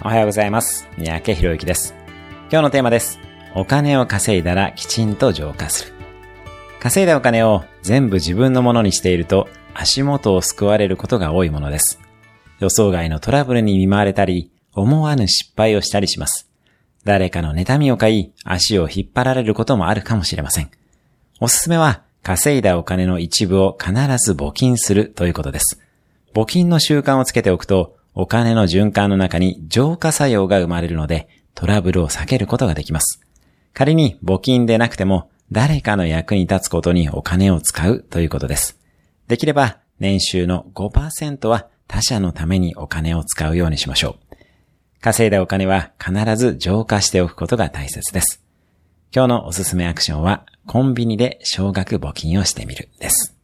おはようございます。三宅宏之です。今日のテーマです。お金を稼いだらきちんと浄化する。稼いだお金を全部自分のものにしていると足元を救われることが多いものです。予想外のトラブルに見舞われたり、思わぬ失敗をしたりします。誰かの妬みを買い、足を引っ張られることもあるかもしれません。おすすめは、稼いだお金の一部を必ず募金するということです。募金の習慣をつけておくと、お金の循環の中に浄化作用が生まれるので、トラブルを避けることができます。仮に募金でなくても、誰かの役に立つことにお金を使うということです。できれば、年収の 5% は他者のためにお金を使うようにしましょう。稼いだお金は必ず浄化しておくことが大切です。今日のおすすめアクションは、コンビニで少額募金をしてみるです。